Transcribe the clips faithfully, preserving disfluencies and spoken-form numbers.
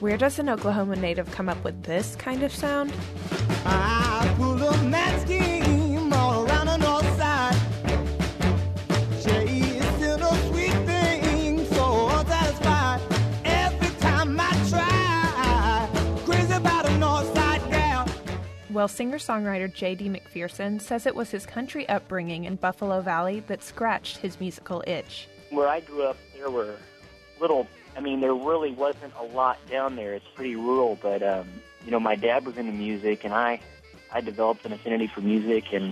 Where does an Oklahoma native come up with this kind of sound? I pull up that scheme all around the north side. Chasing a sweet thing, so satisfied. Every time I try, crazy about a north side gal. Well, singer-songwriter J D McPherson says it was his country upbringing in Buffalo Valley that scratched his musical itch. Where I grew up, there were little, I mean, there really wasn't a lot down there. It's pretty rural, but, um, you know, my dad was into music, and I, I developed an affinity for music, and,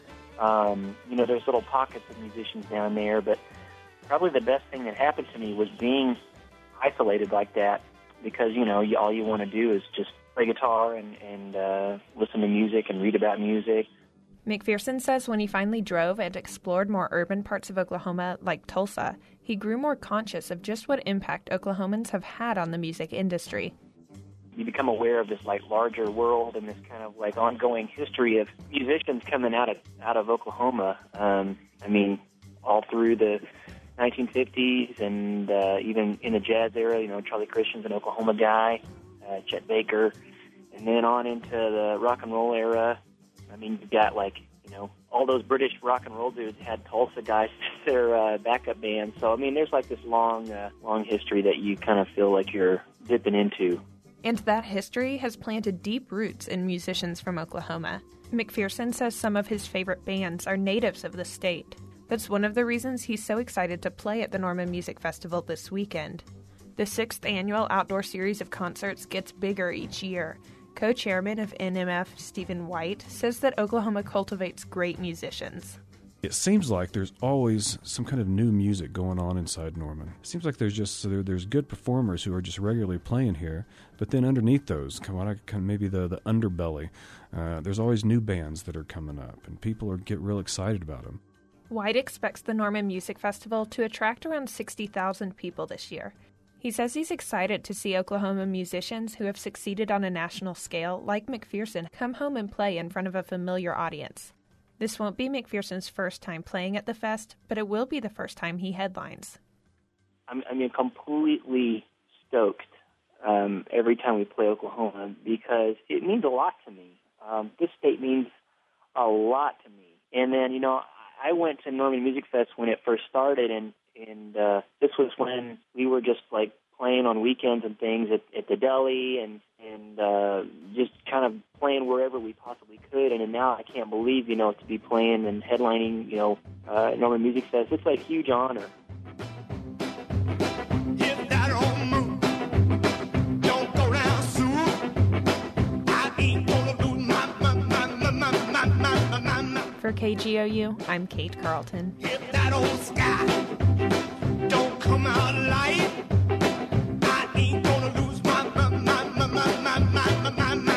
um, you know, there's little pockets of musicians down there, but probably the best thing that happened to me was being isolated like that, because, you know, you, all you want to do is just play guitar and, and uh, listen to music and read about music. McPherson says when he finally drove and explored more urban parts of Oklahoma, like Tulsa, he grew more conscious of just what impact Oklahomans have had on the music industry. You become aware of this like larger world and this kind of like ongoing history of musicians coming out of out of Oklahoma. Um, I mean, all through the nineteen fifties and uh, even in the jazz era. You know, Charlie Christian's an Oklahoma guy, uh, Chet Baker, and then on into the rock and roll era. I mean, you've got, like, you know, all those British rock and roll dudes had Tulsa guys as their uh, backup band. So, I mean, there's, like, this long, uh, long history that you kind of feel like you're dipping into. And that history has planted deep roots in musicians from Oklahoma. McPherson says some of his favorite bands are natives of the state. That's one of the reasons he's so excited to play at the Norman Music Festival this weekend. The sixth annual outdoor series of concerts gets bigger each year. Co-chairman of N M F, Stephen White, says that Oklahoma cultivates great musicians. It seems like there's always some kind of new music going on inside Norman. It seems like there's just there, there's good performers who are just regularly playing here, but then underneath those, come on, maybe the the underbelly, uh, there's always new bands that are coming up, and people are get real excited about them. White expects the Norman Music Festival to attract around sixty thousand people this year. He says he's excited to see Oklahoma musicians who have succeeded on a national scale, like McPherson, come home and play in front of a familiar audience. This won't be McPherson's first time playing at the fest, but it will be the first time he headlines. I'm, I mean, completely stoked um, every time we play Oklahoma because it means a lot to me. Um, this state means a lot to me. And then, you know, I went to Norman Music Fest when it first started, and And uh, this was when we were just, like, playing on weekends and things at, at the deli and, and uh, just kind of playing wherever we possibly could. And, and now I can't believe, you know, to be playing and headlining, you know, uh, Norman Music Fest. It's, like, a huge honor. Hit that old move. Don't go down soon. I ain't gonna lose my, my, my, my, my, my, my, my, my. For K G O U, I'm Kate Carlton. Hit that old sky. Don't come out alive. I ain't gonna lose my, my, my, my, my, my, my, my, my.